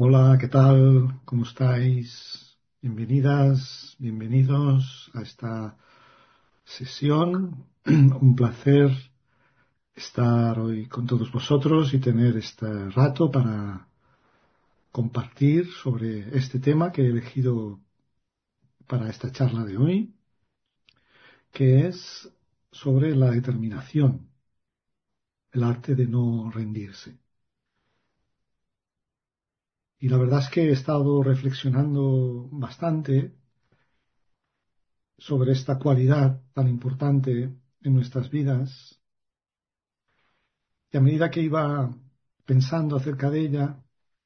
Hola, ¿qué tal? ¿Cómo estáis? Bienvenidas, bienvenidos a esta sesión. Un placer estar hoy con todos vosotros y tener este rato para compartir sobre este tema que he elegido para esta charla de hoy, que es sobre la determinación, el arte de no rendirse. Y la verdad es que he estado reflexionando bastante sobre esta cualidad tan importante en nuestras vidas, y a medida que iba pensando acerca de ella,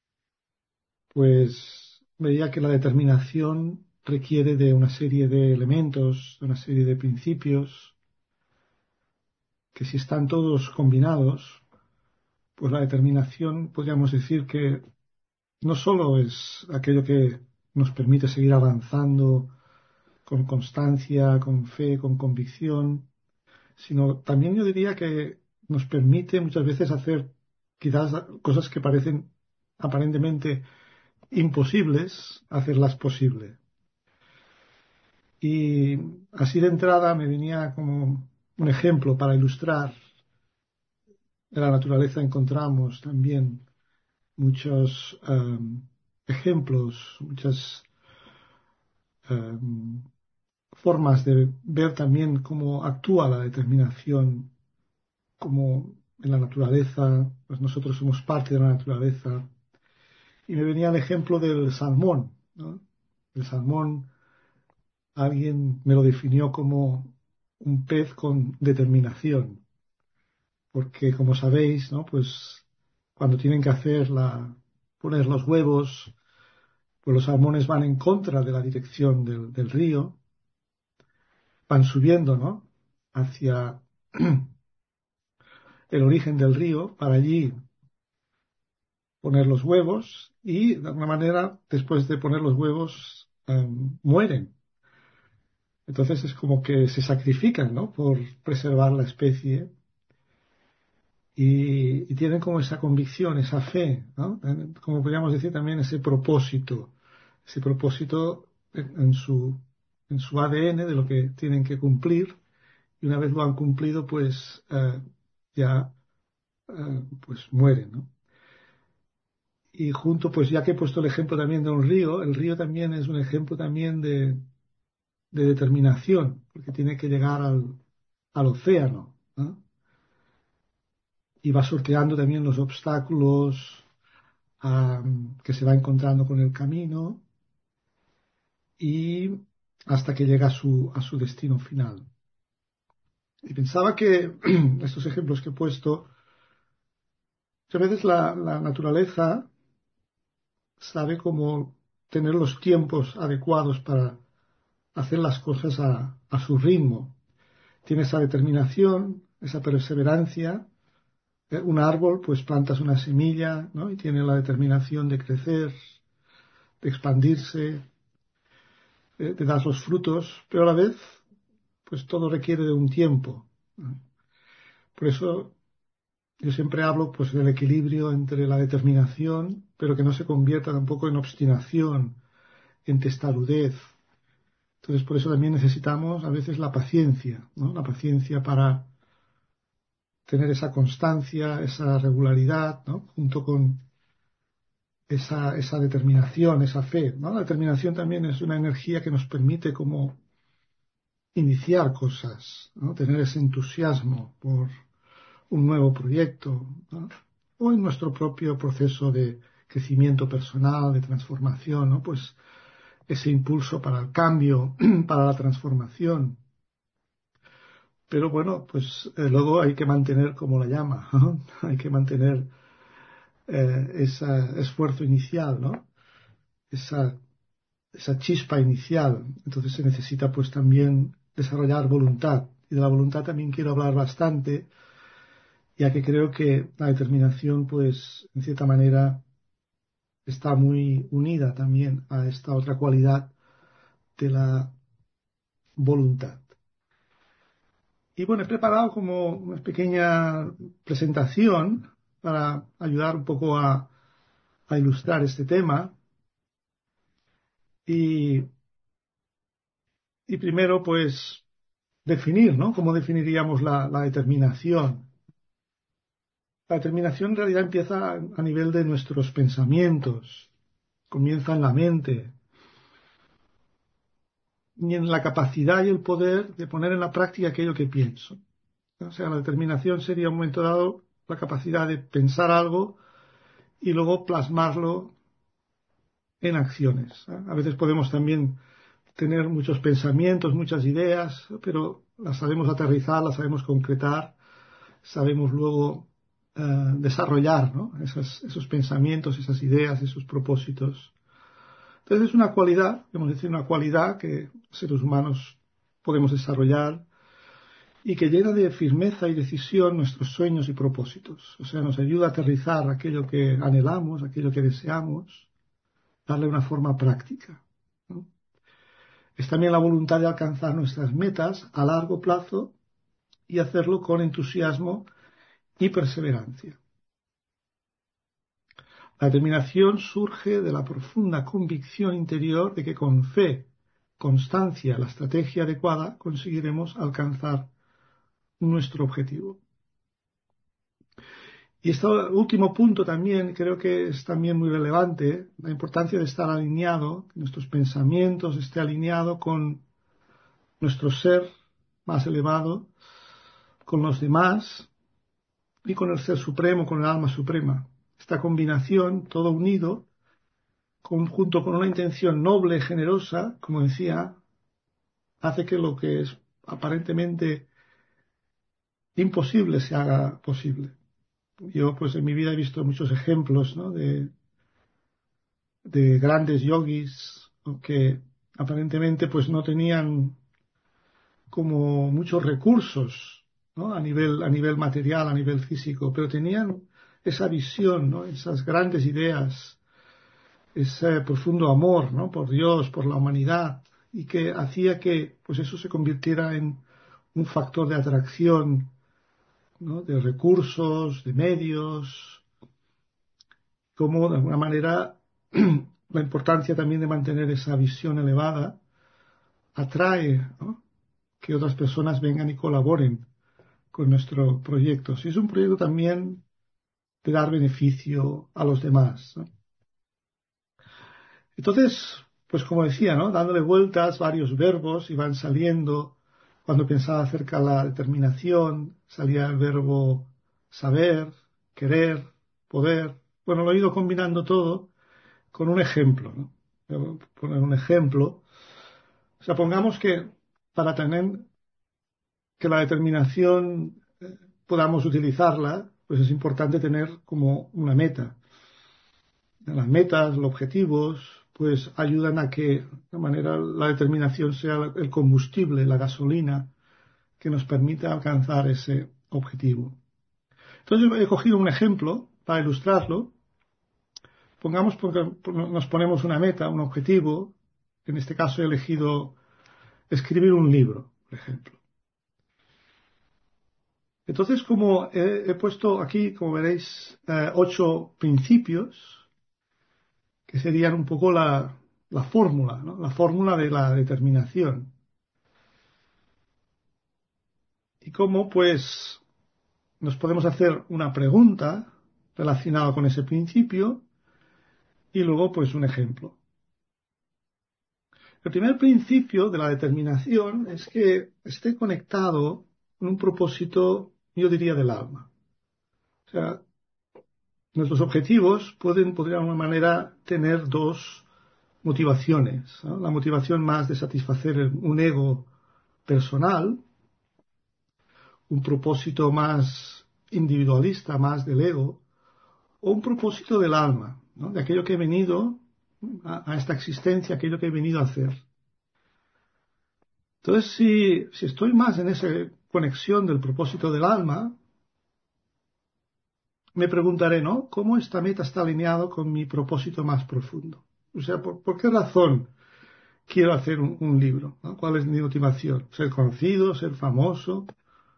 pues veía que la determinación requiere de una serie de elementos, de una serie de principios, que si están todos combinados, pues la determinación podríamos decir que no solo es aquello que nos permite seguir avanzando con constancia, con fe, con convicción, sino también yo diría que nos permite muchas veces hacer quizás cosas que parecen aparentemente imposibles, hacerlas posibles. Y así de entrada me venía como un ejemplo para ilustrar. En la naturaleza encontramos también muchos ejemplos, muchas um, formas de ver también cómo actúa la determinación, como en la naturaleza, pues nosotros somos parte de la naturaleza. Y me venía el ejemplo del salmón, ¿no? El salmón, alguien me lo definió como un pez con determinación, porque como sabéis, ¿no? Pues cuando tienen que poner los huevos, pues los salmones van en contra de la dirección del río, van subiendo, ¿no? Hacia el origen del río para allí poner los huevos y de alguna manera después de poner los huevos mueren. Entonces es como que se sacrifican, ¿no? Por preservar la especie y tienen como esa convicción, esa fe, ¿no? Como podríamos decir también ese propósito en su ADN de lo que tienen que cumplir, y una vez lo han cumplido, pues ya pues mueren, ¿no? Y junto, pues ya que he puesto el ejemplo también de un río, el río también es un ejemplo también de determinación, porque tiene que llegar al océano, ¿no? Y va sorteando también los obstáculos que se va encontrando con el camino y hasta que llega a su destino final. Y pensaba que estos ejemplos que he puesto, a veces la naturaleza sabe cómo tener los tiempos adecuados para hacer las cosas a su ritmo. Tiene esa determinación, esa perseverancia. Un árbol, pues plantas una semilla, ¿no? Y tiene la determinación de crecer, de expandirse, de dar los frutos, pero a la vez, pues todo requiere de un tiempo, ¿no? Por eso yo siempre hablo, pues, del equilibrio entre la determinación, pero que no se convierta tampoco en obstinación, en testarudez. Entonces, por eso también necesitamos a veces la paciencia, ¿no? La paciencia para tener esa constancia, esa regularidad, ¿no? Junto con esa determinación, esa fe, ¿no? La determinación también es una energía que nos permite como iniciar cosas, ¿no? Tener ese entusiasmo por un nuevo proyecto, ¿no? O en nuestro propio proceso de crecimiento personal, de transformación, ¿no? Pues ese impulso para el cambio, para la transformación. Pero bueno, pues luego hay que mantener como la llama, ¿no? Hay que mantener ese esfuerzo inicial, ¿no? Esa, esa chispa inicial. Entonces se necesita pues también desarrollar voluntad. Y de la voluntad también quiero hablar bastante, ya que creo que la determinación pues en cierta manera está muy unida también a esta otra cualidad de la voluntad. Y bueno, he preparado como una pequeña presentación para ayudar un poco a a ilustrar este tema. Y, y primero, pues, definir, ¿no? ¿Cómo definiríamos la determinación? La determinación en realidad empieza a nivel de nuestros pensamientos, comienza en la mente y en la capacidad y el poder de poner en la práctica aquello que pienso. O sea, la determinación sería en un momento dado la capacidad de pensar algo y luego plasmarlo en acciones. A veces podemos también tener muchos pensamientos, muchas ideas, pero las sabemos aterrizar, las sabemos concretar, sabemos luego desarrollar, ¿no? Esos pensamientos, esas ideas, esos propósitos. Entonces es una cualidad, podemos decir una cualidad que seres humanos podemos desarrollar y que llena de firmeza y decisión nuestros sueños y propósitos. O sea, nos ayuda a aterrizar aquello que anhelamos, aquello que deseamos, darle una forma práctica, ¿no? Es también la voluntad de alcanzar nuestras metas a largo plazo y hacerlo con entusiasmo y perseverancia. La determinación surge de la profunda convicción interior de que con fe, constancia, la estrategia adecuada conseguiremos alcanzar nuestro objetivo. Y este último punto también creo que es también muy relevante, la importancia de estar alineado, que nuestros pensamientos estén alineados con nuestro ser más elevado, con los demás y con el ser supremo, con el alma suprema. Esta combinación, todo unido, junto con una intención noble, generosa, como decía, hace que lo que es aparentemente imposible se haga posible. Yo, pues, en mi vida he visto muchos ejemplos, ¿no? de grandes yogis, ¿no? Que aparentemente, pues, no tenían como muchos recursos, ¿no? A nivel material, a nivel físico, pero tenían esa visión, ¿no? Esas grandes ideas, ese profundo amor, ¿no? Por Dios, por la humanidad, y que hacía que, pues, eso se convirtiera en un factor de atracción, ¿no? De recursos, de medios, como de alguna manera la importancia también de mantener esa visión elevada atrae, ¿no? Que otras personas vengan y colaboren con nuestro proyecto. Si es un proyecto también de dar beneficio a los demás, ¿no? Entonces, pues como decía, ¿no? Dándole vueltas, varios verbos iban saliendo. Cuando pensaba acerca de la determinación, salía el verbo saber, querer, poder. Bueno, lo he ido combinando todo con un ejemplo, ¿no? Voy a poner un ejemplo. O sea, pongamos que para tener que la determinación podamos utilizarla, pues es importante tener como una meta. Las metas, los objetivos, pues ayudan a que, de alguna manera, la determinación sea el combustible, la gasolina que nos permita alcanzar ese objetivo. Entonces he cogido un ejemplo para ilustrarlo. Pongamos porque nos ponemos una meta, un objetivo. En este caso he elegido escribir un libro, por ejemplo. Entonces, como he puesto aquí, como veréis, 8 principios, que serían un poco la fórmula, ¿no? La fórmula de la determinación. Y cómo, pues, nos podemos hacer una pregunta relacionada con ese principio y luego, pues, un ejemplo. El primer principio de la determinación es que esté conectado con un propósito, yo diría, del alma. O sea, nuestros objetivos podrían de alguna manera tener dos motivaciones, ¿no? La motivación más de satisfacer un ego personal, un propósito más individualista, más del ego, o un propósito del alma, ¿no? De aquello que he venido a esta existencia, aquello que he venido a hacer. Entonces, si estoy más en esa conexión del propósito del alma, me preguntaré, ¿no? ¿Cómo esta meta está alineado con mi propósito más profundo? O sea, ¿por qué razón quiero hacer un libro? ¿No? ¿Cuál es mi motivación? ¿Ser conocido? ¿Ser famoso?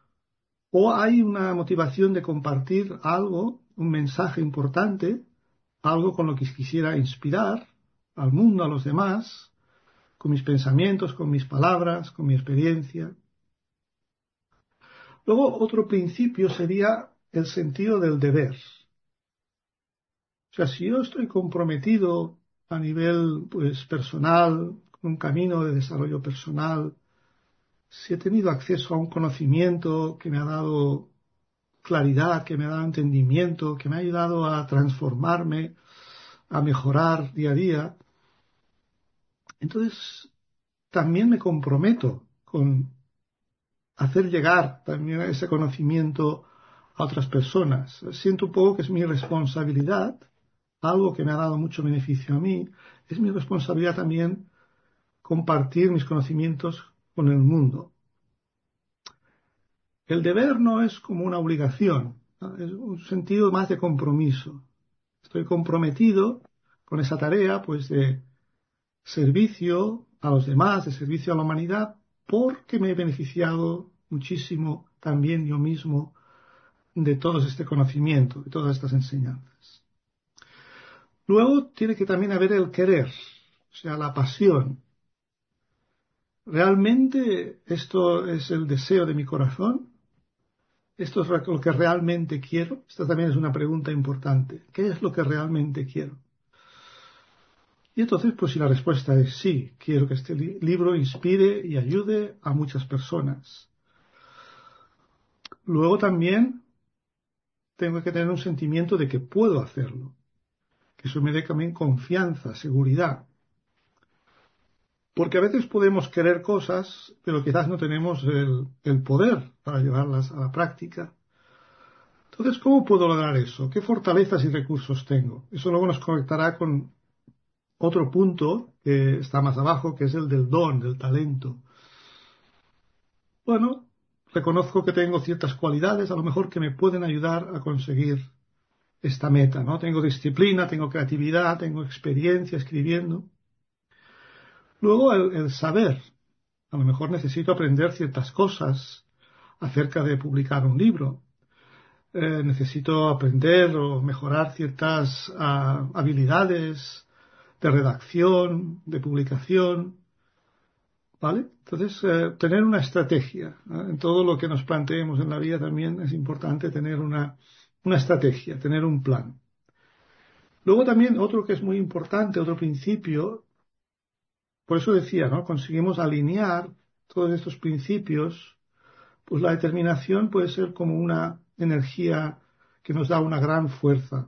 ¿O hay una motivación de compartir algo, un mensaje importante algo con lo que quisiera inspirar al mundo, a los demás, con mis pensamientos, con mis palabras, con mi experiencia. Luego, otro principio sería el sentido del deber. O sea, si yo estoy comprometido a nivel, pues, personal, con un camino de desarrollo personal, si he tenido acceso a un conocimiento que me ha dado claridad, que me ha dado entendimiento, que me ha ayudado a transformarme, a mejorar día a día, entonces también me comprometo con hacer llegar también ese conocimiento a otras personas. Siento un poco que es mi responsabilidad, algo que me ha dado mucho beneficio a mí, es mi responsabilidad también compartir mis conocimientos con el mundo. El deber no es como una obligación, ¿no? Es un sentido más de compromiso. Estoy comprometido con esa tarea, pues, de servicio a los demás, de servicio a la humanidad, porque me he beneficiado muchísimo también yo mismo de todo este conocimiento, de todas estas enseñanzas. Luego tiene que también haber el querer, o sea, la pasión. ¿Realmente esto es el deseo de mi corazón? ¿Esto es lo que realmente quiero? Esta también es una pregunta importante. ¿Qué es lo que realmente quiero? Y entonces, pues si la respuesta es sí, quiero que este libro inspire y ayude a muchas personas. Luego también tengo que tener un sentimiento de que puedo hacerlo, que eso me dé también confianza, seguridad. Porque a veces podemos querer cosas, pero quizás no tenemos el poder para llevarlas a la práctica. Entonces, ¿cómo puedo lograr eso? ¿Qué fortalezas y recursos tengo? Eso luego nos conectará con otro punto que está más abajo, que es el del don, del talento. Bueno, reconozco que tengo ciertas cualidades, a lo mejor que me pueden ayudar a conseguir esta meta, ¿no? Tengo disciplina, tengo creatividad, tengo experiencia escribiendo. Luego el saber. A lo mejor necesito aprender ciertas cosas acerca de publicar un libro. Necesito aprender o mejorar ciertas habilidades de redacción, de publicación, ¿vale? Entonces, tener una estrategia, ¿no? En todo lo que nos planteemos en la vida también es importante tener una estrategia, tener un plan. Luego también otro que es muy importante, otro principio, por eso decía, ¿no? Conseguimos alinear todos estos principios, pues la determinación puede ser como una energía que nos da una gran fuerza.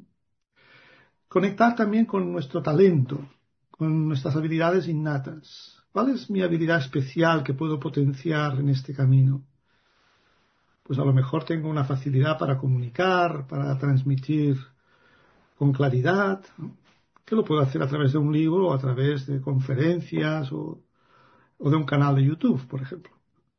Conectar también con nuestro talento, con nuestras habilidades innatas. ¿Cuál es mi habilidad especial que puedo potenciar en este camino? Pues a lo mejor tengo una facilidad para comunicar, para transmitir con claridad, ¿no? Que lo puedo hacer a través de un libro o a través de conferencias o de un canal de YouTube, por ejemplo.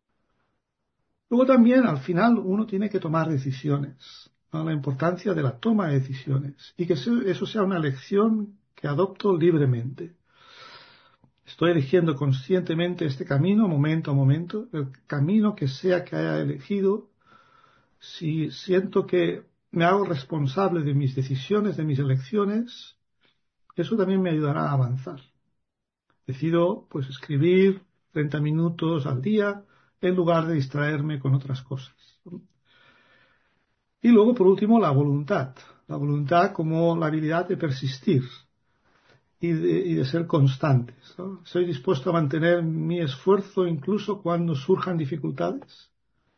Luego también, al final, uno tiene que tomar decisiones, ¿no? La importancia de la toma de decisiones y que eso sea una elección que adopto libremente. Estoy eligiendo conscientemente este camino, momento a momento, el camino que sea que haya elegido. Si siento que me hago responsable de mis decisiones, de mis elecciones, eso también me ayudará a avanzar. Decido, pues, escribir 30 minutos al día en lugar de distraerme con otras cosas. Y luego, por último, la voluntad. La voluntad como la habilidad de persistir y de ser constantes, ¿no? Soy dispuesto a mantener mi esfuerzo incluso cuando surjan dificultades.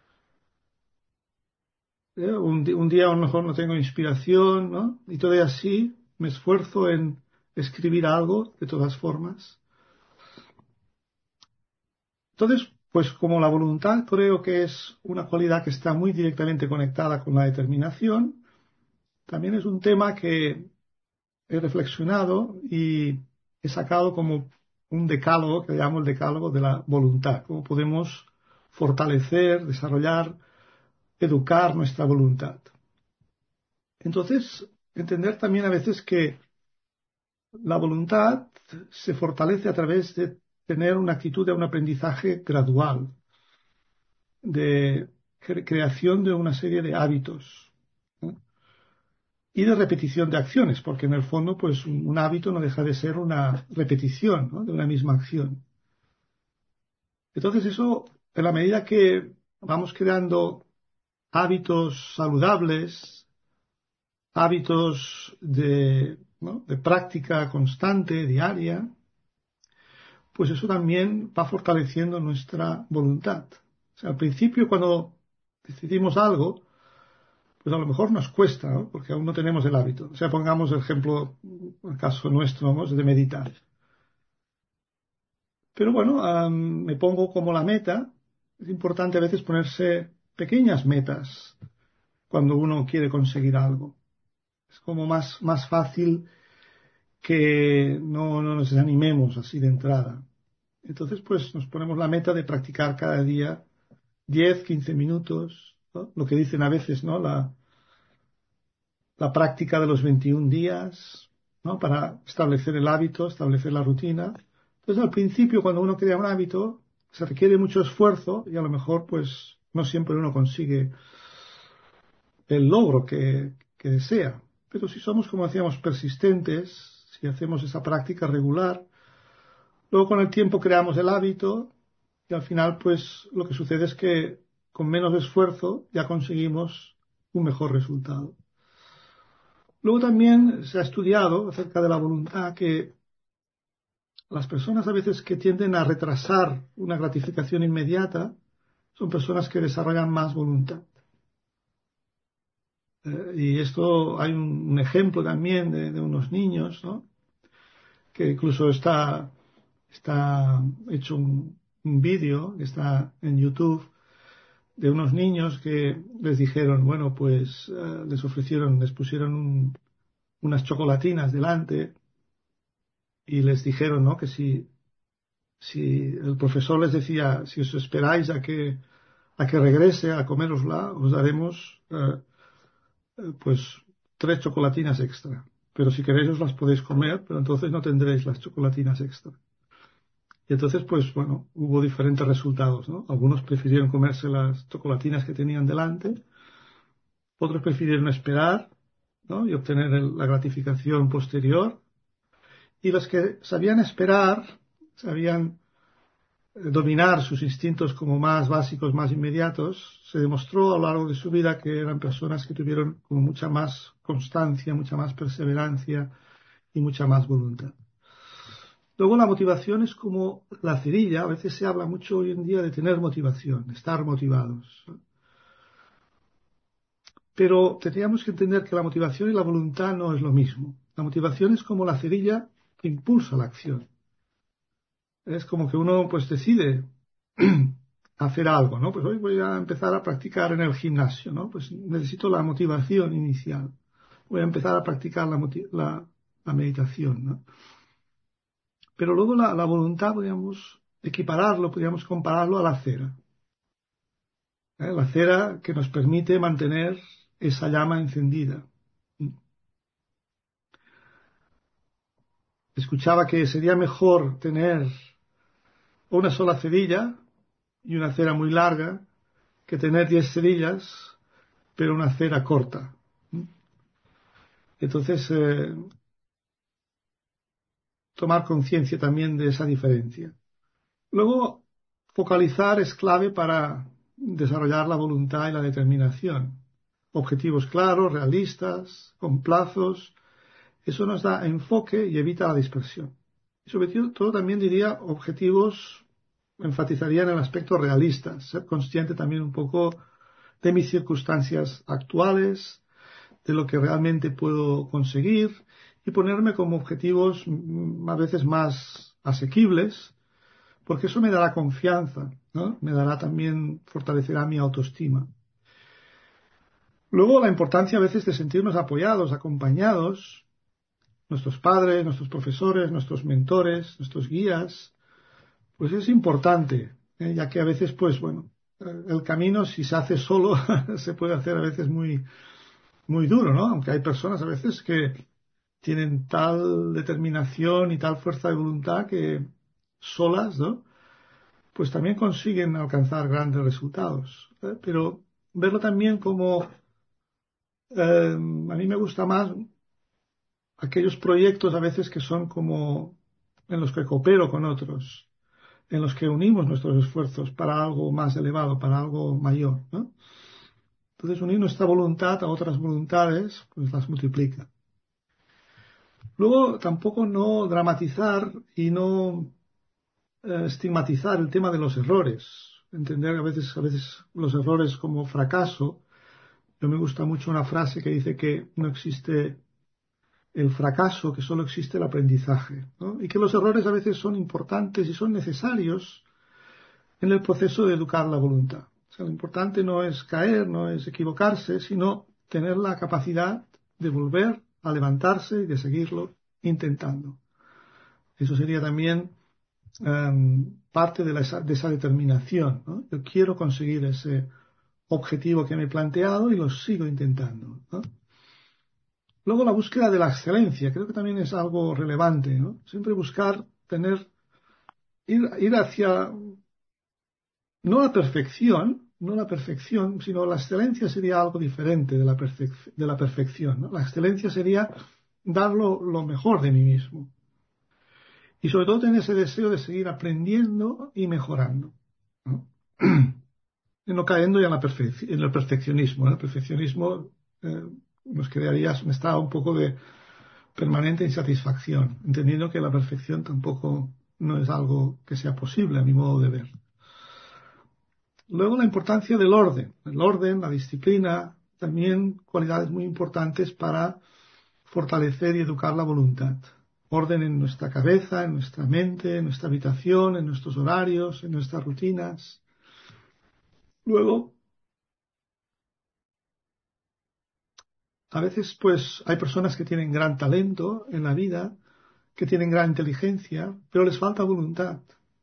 Un día a lo mejor no tengo inspiración, ¿no? Y todavía así me esfuerzo en escribir algo, de todas formas. Entonces, pues como la voluntad creo que es una cualidad que está muy directamente conectada con la determinación, también es un tema que he reflexionado y he sacado como un decálogo, que llamo el decálogo de la voluntad, cómo podemos fortalecer, desarrollar, educar nuestra voluntad. Entonces, entender también a veces que la voluntad se fortalece a través de tener una actitud de un aprendizaje gradual, de creación de una serie de hábitos, ¿no? y de repetición de acciones, porque en el fondo, pues un hábito no deja de ser una repetición, ¿no?, de una misma acción. Entonces eso, en la medida que vamos creando hábitos saludables, hábitos de, ¿no?, de práctica constante, diaria, pues eso también va fortaleciendo nuestra voluntad. O sea, al principio cuando decidimos algo, pues a lo mejor nos cuesta, ¿no?, porque aún no tenemos el hábito. O sea, pongamos el ejemplo, el caso nuestro, vamos, de meditar. Pero bueno, me pongo como la meta. Es importante a veces ponerse pequeñas metas cuando uno quiere conseguir algo. Es como más fácil que no nos desanimemos así de entrada. Entonces, pues nos ponemos la meta de practicar cada día 10, 15 minutos, ¿no?, lo que dicen a veces, ¿no?, la práctica de los 21 días, ¿no?, para establecer el hábito, establecer la rutina. Entonces, al principio, cuando uno crea un hábito, se requiere mucho esfuerzo y a lo mejor, pues, no siempre uno consigue el logro que desea. Pero si somos, como decíamos, persistentes, si hacemos esa práctica regular, luego con el tiempo creamos el hábito y al final, pues, lo que sucede es que con menos esfuerzo ya conseguimos un mejor resultado. Luego también se ha estudiado acerca de la voluntad que las personas a veces que tienden a retrasar una gratificación inmediata son personas que desarrollan más voluntad. Y esto hay un ejemplo también de unos niños, ¿no?, que incluso está hecho un vídeo que está en YouTube de unos niños que les dijeron, bueno, pues les pusieron unas chocolatinas delante y les dijeron, ¿no?, que si el profesor les decía, si os esperáis a que regrese a comerosla, os daremos pues 3 chocolatinas extra. Pero si queréis os las podéis comer, pero entonces no tendréis las chocolatinas extra. Y entonces, pues bueno, hubo diferentes resultados, ¿no? Algunos prefirieron comerse las chocolatinas que tenían delante, otros prefirieron esperar, ¿no?, y obtener la gratificación posterior, y los que sabían esperar, sabían dominar sus instintos como más básicos, más inmediatos, se demostró a lo largo de su vida que eran personas que tuvieron como mucha más constancia, mucha más perseverancia y mucha más voluntad. Luego la motivación es como la cerilla. A veces se habla mucho hoy en día de tener motivación, de estar motivados. Pero tendríamos que entender que la motivación y la voluntad no es lo mismo. La motivación es como la cerilla que impulsa la acción. Es como que uno pues decide hacer algo, ¿no? Pues hoy voy a empezar a practicar en el gimnasio, ¿no? Pues necesito la motivación inicial. Voy a empezar a practicar la meditación, ¿no? Pero luego la voluntad podríamos equipararlo, podríamos compararlo a la cera. La cera que nos permite mantener esa llama encendida. Escuchaba que sería mejor tener una sola cerilla y una cera muy larga que tener 10 cerillas pero una cera corta. Entonces, tomar conciencia también de esa diferencia. Luego, focalizar es clave para desarrollar la voluntad y la determinación. Objetivos claros, realistas, con plazos. Eso nos da enfoque y evita la dispersión. Y sobre todo también diría objetivos, enfatizaría en el aspecto realista, ser consciente también un poco de mis circunstancias actuales, de lo que realmente puedo conseguir y ponerme como objetivos a veces más asequibles, porque eso me dará confianza, ¿no? Me dará también, fortalecerá mi autoestima. Luego la importancia a veces de sentirnos apoyados, acompañados, nuestros padres, nuestros profesores, nuestros mentores, nuestros guías, pues es importante, ya que a veces, pues bueno, el camino si se hace solo se puede hacer a veces muy duro, ¿no? Aunque hay personas a veces que tienen tal determinación y tal fuerza de voluntad que solas, ¿no?, pues también consiguen alcanzar grandes resultados. Pero verlo también como A mí me gusta más aquellos proyectos a veces que son como en los que coopero con otros, en los que unimos nuestros esfuerzos para algo más elevado, para algo mayor, ¿no? Entonces, unir nuestra voluntad a otras voluntades, pues las multiplica. Luego, tampoco no dramatizar y no estigmatizar el tema de los errores. Entender a veces los errores como fracaso. Yo me gusta mucho una frase que dice que no existe el fracaso, que solo existe el aprendizaje, ¿no? Y que los errores a veces son importantes y son necesarios en el proceso de educar la voluntad. O sea, lo importante no es caer, no es equivocarse, sino tener la capacidad de volver a levantarse y de seguirlo intentando. Eso sería también parte de esa determinación, ¿no? Yo quiero conseguir ese objetivo que me he planteado y lo sigo intentando, ¿no? Luego la búsqueda de la excelencia, creo que también es algo relevante, ¿no? Siempre buscar ir hacia, no la perfección, sino la excelencia sería algo diferente de la perfección, ¿no? La excelencia sería dar lo mejor de mí mismo. Y sobre todo tener ese deseo de seguir aprendiendo y mejorando, ¿no? Y no cayendo ya en el perfeccionismo, ¿no? El perfeccionismo eh, nos crearía un estado un poco de permanente insatisfacción, entendiendo que la perfección tampoco no es algo que sea posible a mi modo de ver. Luego la importancia del orden. El orden, la disciplina, también cualidades muy importantes para fortalecer y educar la voluntad. Orden en nuestra cabeza, en nuestra mente, en nuestra habitación, en nuestros horarios, en nuestras rutinas. Luego, a veces pues hay personas que tienen gran talento en la vida, que tienen gran inteligencia, pero les falta voluntad.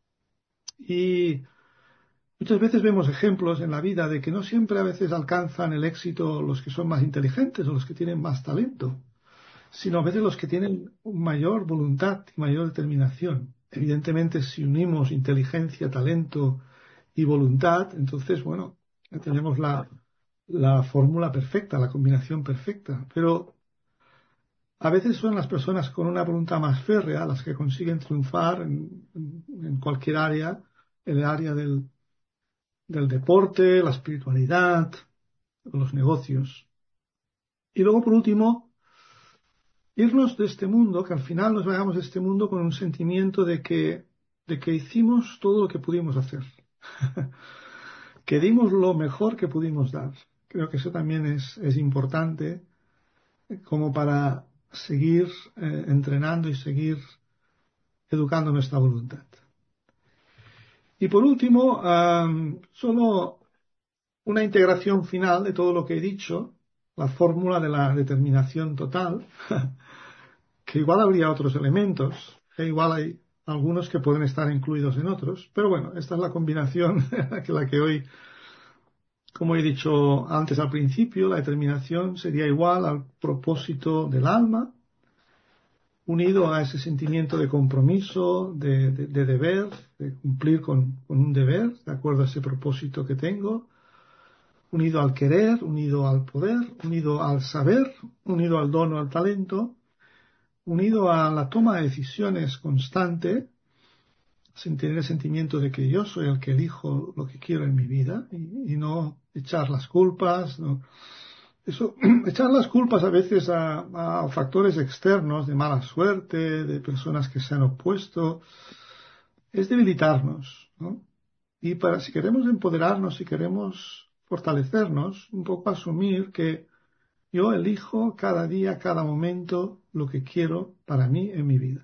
Y muchas veces vemos ejemplos en la vida de que no siempre a veces alcanzan el éxito los que son más inteligentes o los que tienen más talento, sino a veces los que tienen mayor voluntad y mayor determinación. Evidentemente, si unimos inteligencia, talento y voluntad, entonces, bueno, ya tenemos la fórmula perfecta, la combinación perfecta. Pero a veces son las personas con una voluntad más férrea las que consiguen triunfar en cualquier área, en el área del deporte, la espiritualidad, los negocios. Y luego, por último, irnos de este mundo, que al final nos vayamos de este mundo con un sentimiento de que hicimos todo lo que pudimos hacer, que dimos lo mejor que pudimos dar. Creo que eso también es importante como para seguir entrenando y seguir educando nuestra voluntad. Y por último, solo una integración final de todo lo que he dicho, la fórmula de la determinación total, que igual habría otros elementos, e igual hay algunos que pueden estar incluidos en otros, pero bueno, esta es la combinación la que hoy, como he dicho antes al principio, la determinación sería igual al propósito del alma, unido a ese sentimiento de compromiso, de deber, de cumplir con un deber, de acuerdo a ese propósito que tengo, unido al querer, unido al poder, unido al saber, unido al don o al talento, unido a la toma de decisiones constante, sin tener el sentimiento de que yo soy el que elijo lo que quiero en mi vida y no echar las culpas. No. Eso, echar las culpas a veces a factores externos de mala suerte, de personas que se han opuesto, es debilitarnos, ¿no? Y si queremos empoderarnos, si queremos fortalecernos, un poco asumir que yo elijo cada día, cada momento lo que quiero para mí en mi vida.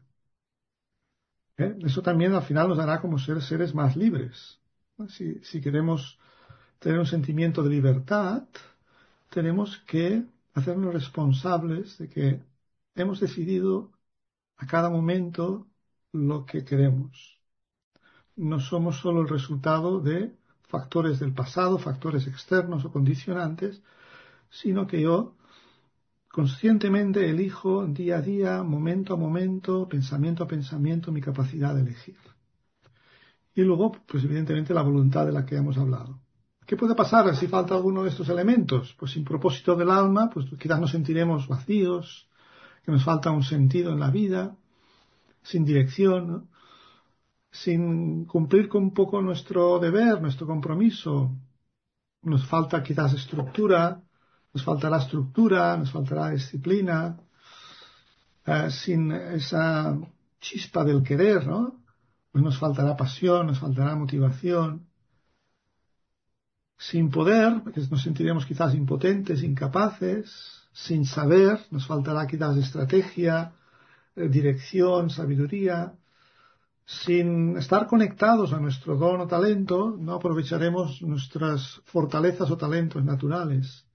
Eso también al final nos hará como seres más libres, ¿no? Si queremos tener un sentimiento de libertad, tenemos que hacernos responsables de que hemos decidido a cada momento lo que queremos. No somos solo el resultado de factores del pasado, factores externos o condicionantes, sino que yo conscientemente elijo día a día, momento a momento, pensamiento a pensamiento, mi capacidad de elegir. Y luego, pues evidentemente la voluntad de la que hemos hablado. ¿Qué puede pasar si falta alguno de estos elementos? Pues sin propósito del alma, pues quizás nos sentiremos vacíos, que nos falta un sentido en la vida, sin dirección, ¿no? Sin cumplir con un poco nuestro deber, nuestro compromiso. Nos falta quizás estructura, nos faltará disciplina, sin esa chispa del querer, ¿no? Pues nos faltará pasión, nos faltará motivación. Sin poder, pues nos sentiremos quizás impotentes, incapaces. Sin saber, nos faltará quizás estrategia, dirección, sabiduría. Sin estar conectados a nuestro don o talento, no aprovecharemos nuestras fortalezas o talentos naturales.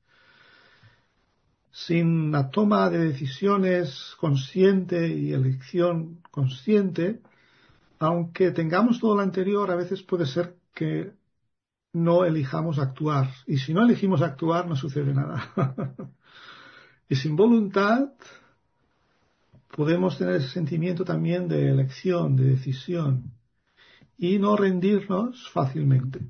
Sin la toma de decisiones consciente y elección consciente, aunque tengamos todo lo anterior, a veces puede ser que no elijamos actuar. Y si no elegimos actuar, no sucede nada. Y sin voluntad, podemos tener ese sentimiento también de elección, de decisión, y no rendirnos fácilmente.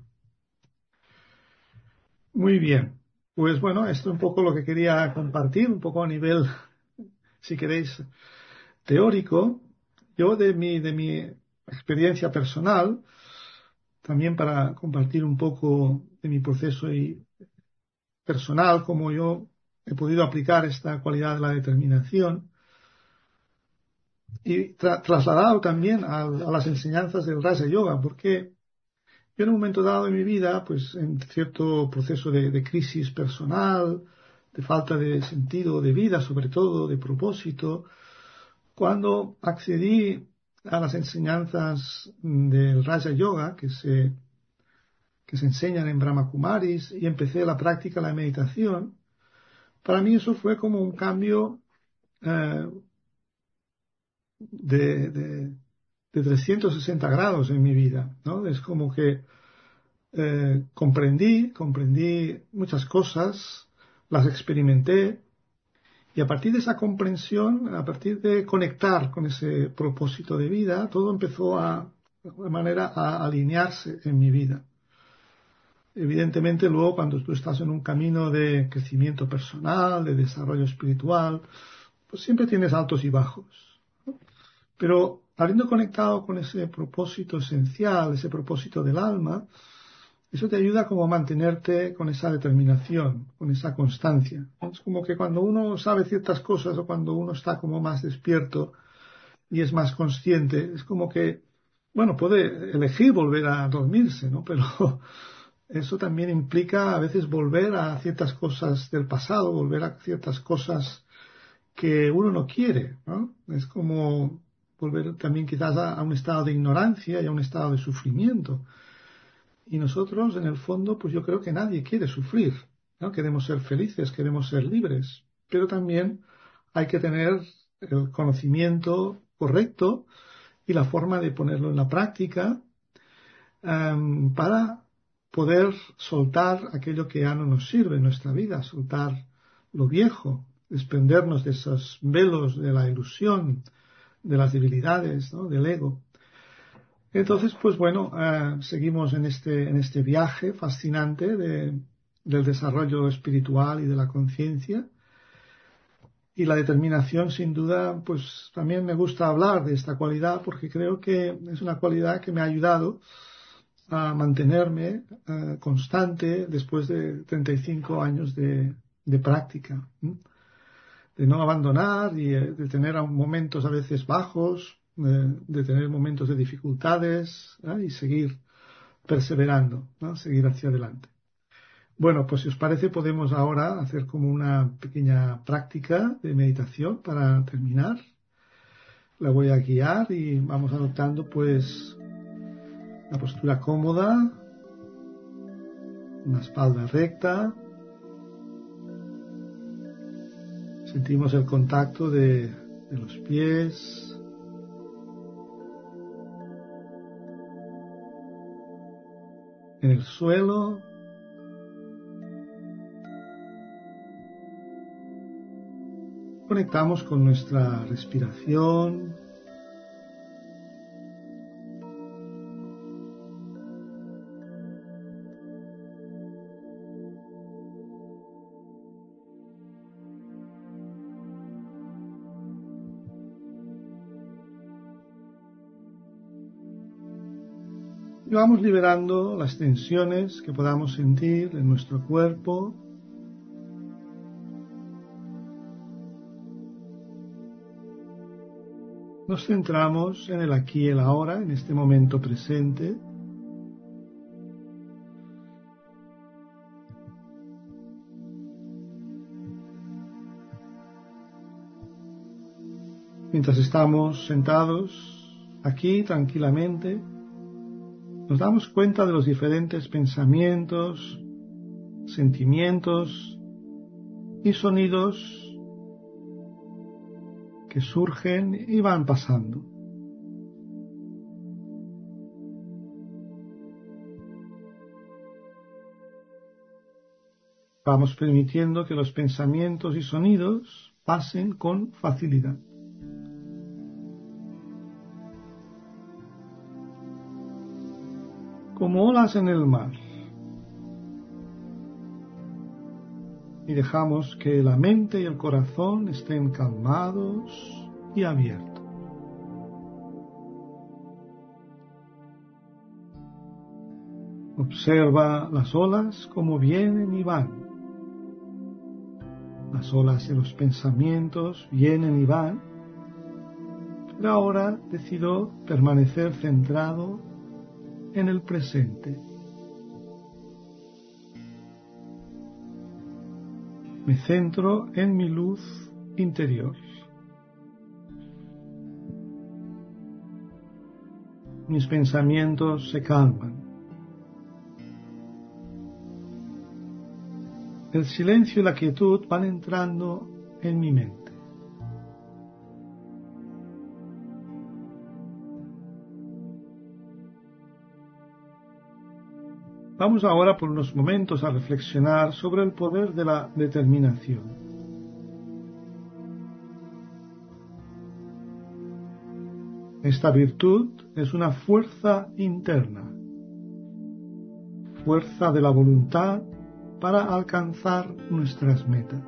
Muy bien. Pues bueno, esto es un poco lo que quería compartir, un poco a nivel, si queréis, teórico. Yo de mi experiencia personal, también para compartir un poco de mi proceso y personal, cómo yo he podido aplicar esta cualidad de la determinación y trasladado también a las enseñanzas del Raja Yoga, porque yo en un momento dado de mi vida, pues en cierto proceso de crisis personal, de falta de sentido de vida, sobre todo de propósito, cuando accedí a las enseñanzas del Raja Yoga que se enseñan en Brahma Kumaris y empecé la práctica de la meditación, para mí eso fue como un cambio eh, de 360 grados en mi vida, ¿no? Es como que comprendí muchas cosas, las experimenté y a partir de esa comprensión, a partir de conectar con ese propósito de vida, todo empezó de manera a alinearse en mi vida. Evidentemente luego cuando tú estás en un camino de crecimiento personal, de desarrollo espiritual, pues siempre tienes altos y bajos. Pero habiendo conectado con ese propósito esencial, ese propósito del alma, eso te ayuda como a mantenerte con esa determinación, con esa constancia. Es como que cuando uno sabe ciertas cosas o cuando uno está como más despierto y es más consciente, es como que, bueno, puede elegir volver a dormirse, ¿no? Pero eso también implica a veces volver a ciertas cosas del pasado, volver a ciertas cosas que uno no quiere, ¿no? Es como volver también quizás a un estado de ignorancia y a un estado de sufrimiento. Y nosotros, en el fondo, pues yo creo que nadie quiere sufrir, ¿no? Queremos ser felices, queremos ser libres, pero también hay que tener el conocimiento correcto y la forma de ponerlo en la práctica para poder soltar aquello que ya no nos sirve en nuestra vida, soltar lo viejo, desprendernos de esos velos de la ilusión, de las debilidades, ¿no? Del ego. Entonces, pues bueno, seguimos en este viaje fascinante del desarrollo espiritual y de la conciencia. Y la determinación, sin duda, pues también me gusta hablar de esta cualidad porque creo que es una cualidad que me ha ayudado a mantenerme constante después de 35 años de práctica, ¿sí? De no abandonar y de tener momentos a veces bajos, de tener momentos de dificultades, y seguir perseverando, ¿no? Seguir hacia adelante. Bueno, pues si os parece podemos ahora hacer como una pequeña práctica de meditación para terminar. La voy a guiar y vamos adoptando pues la postura cómoda, una espalda recta. Sentimos el contacto de los pies, en el suelo. Conectamos con nuestra respiración. Y vamos liberando las tensiones que podamos sentir en nuestro cuerpo. Nos centramos en el aquí y el ahora, en este momento presente. Mientras estamos sentados aquí tranquilamente, nos damos cuenta de los diferentes pensamientos, sentimientos y sonidos que surgen y van pasando. Vamos permitiendo que los pensamientos y sonidos pasen con facilidad. Como olas en el mar. Y dejamos que la mente y el corazón estén calmados y abiertos. Observa las olas como vienen y van. Las olas de los pensamientos vienen y van, pero ahora decido permanecer centrado en el presente. Me centro en mi luz interior. Mis pensamientos se calman. El silencio y la quietud van entrando en mi mente. Vamos ahora por unos momentos a reflexionar sobre el poder de la determinación. Esta virtud es una fuerza interna, fuerza de la voluntad para alcanzar nuestras metas.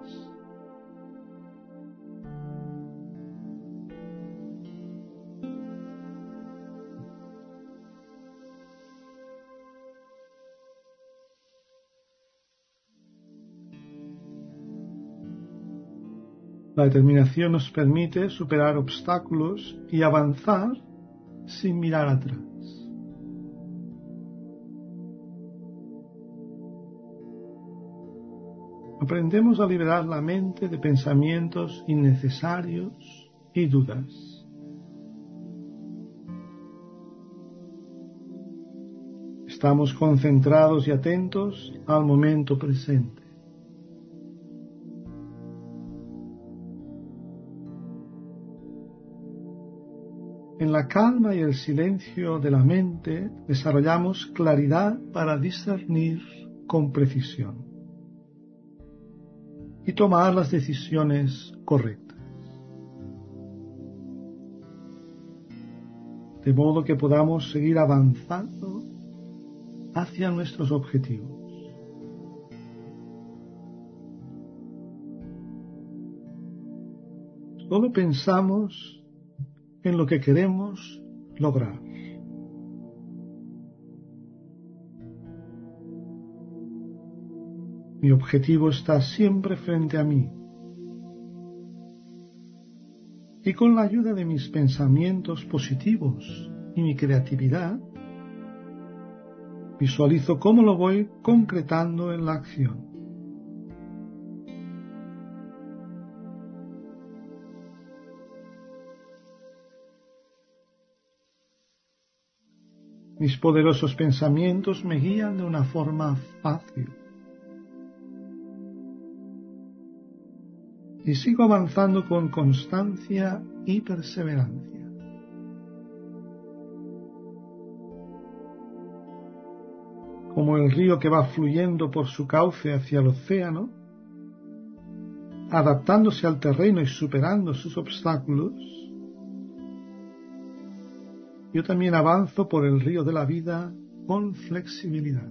La determinación nos permite superar obstáculos y avanzar sin mirar atrás. Aprendemos a liberar la mente de pensamientos innecesarios y dudas. Estamos concentrados y atentos al momento presente. En la calma y el silencio de la mente desarrollamos claridad para discernir con precisión y tomar las decisiones correctas, de modo que podamos seguir avanzando hacia nuestros objetivos. Solo pensamos en lo que queremos lograr. Mi objetivo está siempre frente a mí. Y con la ayuda de mis pensamientos positivos y mi creatividad, visualizo cómo lo voy concretando en la acción. Mis poderosos pensamientos me guían de una forma fácil. Y sigo avanzando con constancia y perseverancia. Como el río que va fluyendo por su cauce hacia el océano, adaptándose al terreno y superando sus obstáculos, yo también avanzo por el río de la vida con flexibilidad.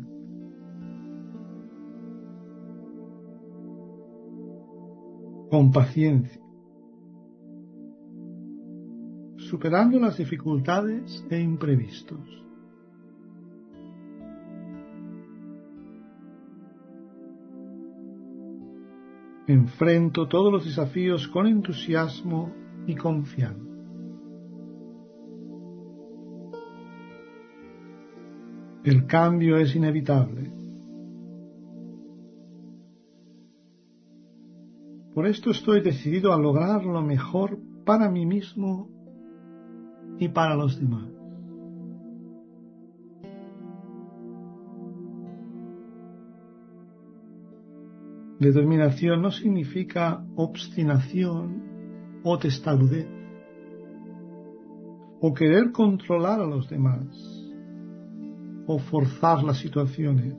Con paciencia, superando las dificultades e imprevistos. Enfrento todos los desafíos con entusiasmo y confianza. El cambio es inevitable. Por esto estoy decidido a lograr lo mejor para mí mismo y para los demás. Determinación no significa obstinación o testarudez o querer controlar a los demás o forzar las situaciones.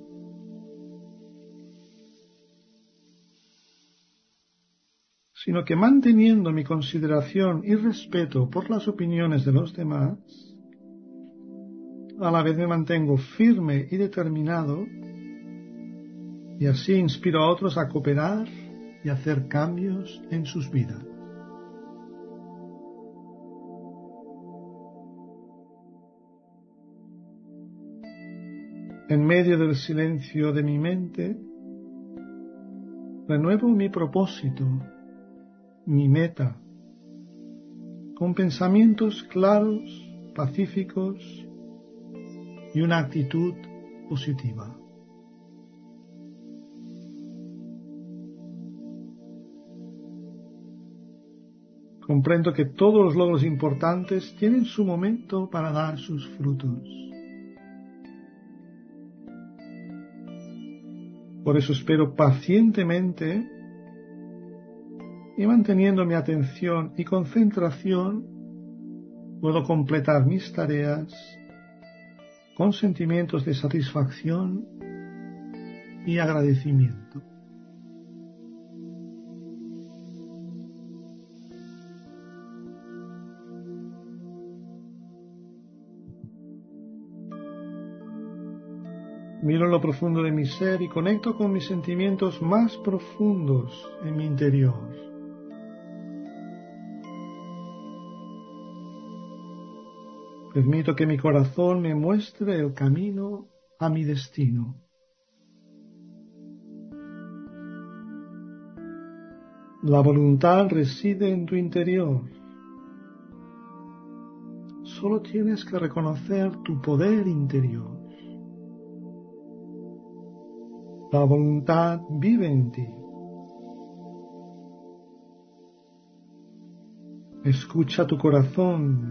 Sino que manteniendo mi consideración y respeto por las opiniones de los demás, a la vez me mantengo firme y determinado y así inspiro a otros a cooperar y hacer cambios en sus vidas. En medio del silencio de mi mente, renuevo mi propósito, mi meta, con pensamientos claros, pacíficos y una actitud positiva. Comprendo que todos los logros importantes tienen su momento para dar sus frutos. Por eso espero pacientemente y manteniendo mi atención y concentración, puedo completar mis tareas con sentimientos de satisfacción y agradecimiento. Miro en lo profundo de mi ser y conecto con mis sentimientos más profundos en mi interior. Permito que mi corazón me muestre el camino a mi destino. La voluntad reside en tu interior. Solo tienes que reconocer tu poder interior. La voluntad vive en ti. Escucha tu corazón.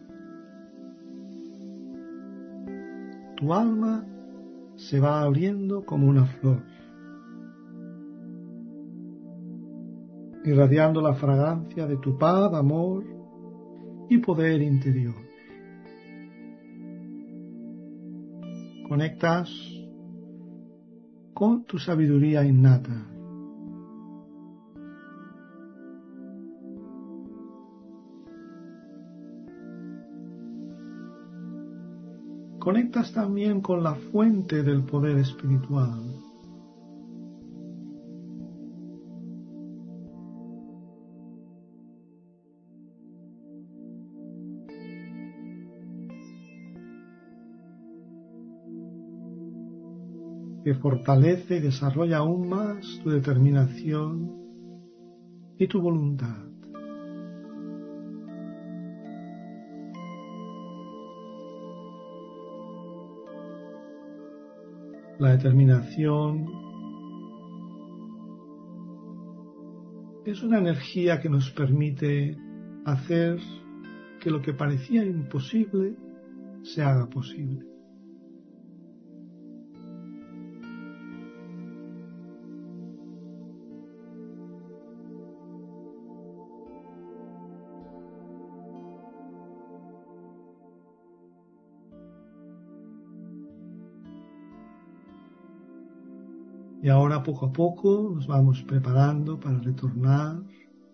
Tu alma se va abriendo como una flor, irradiando la fragancia de tu paz, amor y poder interior. Conectas con tu sabiduría innata. Conectas también con la fuente del poder espiritual. Que fortalece y desarrolla aún más tu determinación y tu voluntad. La determinación es una energía que nos permite hacer que lo que parecía imposible se haga posible. Y ahora poco a poco nos vamos preparando para retornar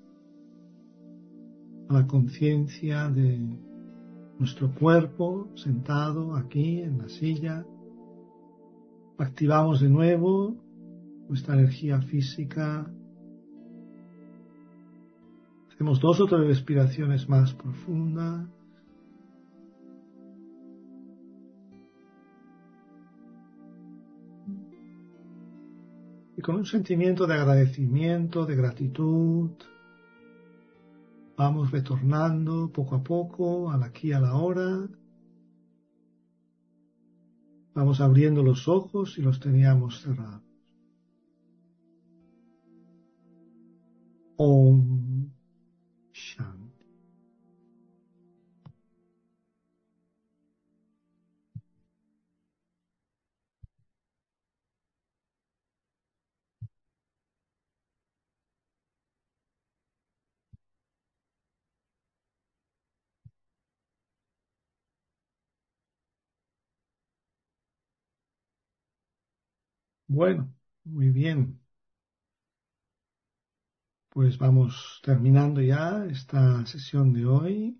a la conciencia de nuestro cuerpo sentado aquí en la silla. Activamos de nuevo nuestra energía física. Hacemos 2 o 3 respiraciones más profundas. y con un sentimiento de agradecimiento, de gratitud, vamos retornando poco a poco al aquí y a la hora. Vamos abriendo los ojos si los teníamos cerrados. Om Shanti. Bueno, muy bien. Pues vamos terminando ya esta sesión de hoy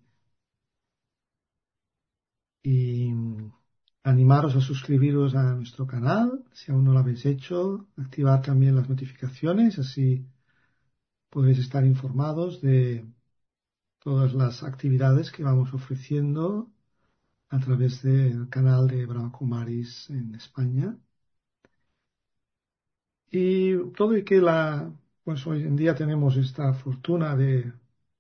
y animaros a suscribiros a nuestro canal si aún no lo habéis hecho, activar también las notificaciones, así podéis estar informados de todas las actividades que vamos ofreciendo a través del canal de Brahma Kumaris en España. Y todo y que pues hoy en día tenemos esta fortuna de,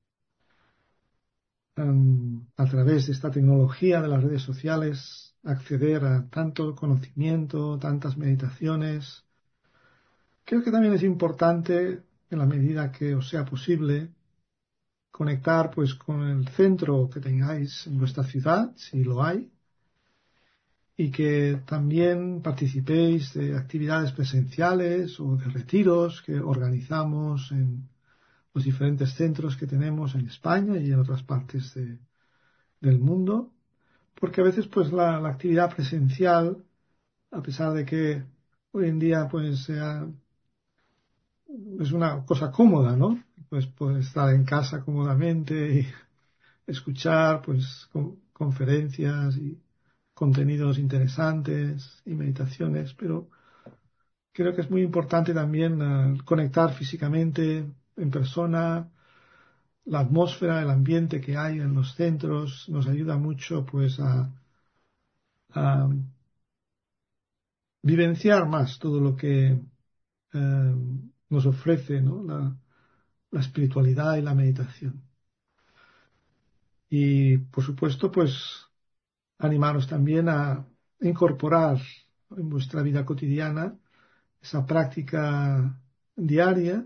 a través de esta tecnología de las redes sociales, acceder a tanto conocimiento, tantas meditaciones, creo que también es importante, en la medida que os sea posible, conectar pues con el centro que tengáis en vuestra ciudad, si lo hay, y que también participéis de actividades presenciales o de retiros que organizamos en los diferentes centros que tenemos en España y en otras partes del mundo, porque a veces pues la actividad presencial, a pesar de que hoy en día pues es una cosa cómoda, ¿no? Pues poder estar en casa cómodamente y escuchar pues conferencias y contenidos interesantes y meditaciones, pero creo que es muy importante también conectar físicamente en persona. La atmósfera, el ambiente que hay en los centros nos ayuda mucho pues a vivenciar más todo lo que nos ofrece, ¿no? La espiritualidad y la meditación. Y por supuesto pues animaros también a incorporar en vuestra vida cotidiana esa práctica diaria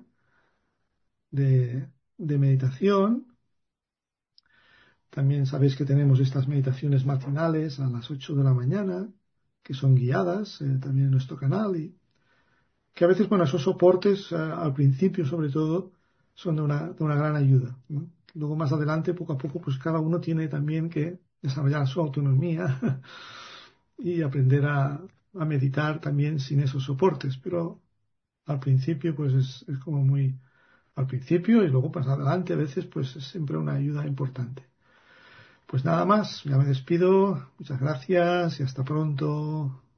de meditación. También sabéis que tenemos estas meditaciones matinales a las 8 de la mañana, que son guiadas también en nuestro canal y que a veces, bueno, esos soportes al principio sobre todo son de una gran ayuda, ¿no? Luego más adelante, poco a poco, pues cada uno tiene también que desarrollar su autonomía y aprender a meditar también sin esos soportes, pero al principio pues es como muy al principio y luego más adelante a veces pues es siempre una ayuda importante. Pues nada más, ya me despido, muchas gracias y hasta pronto.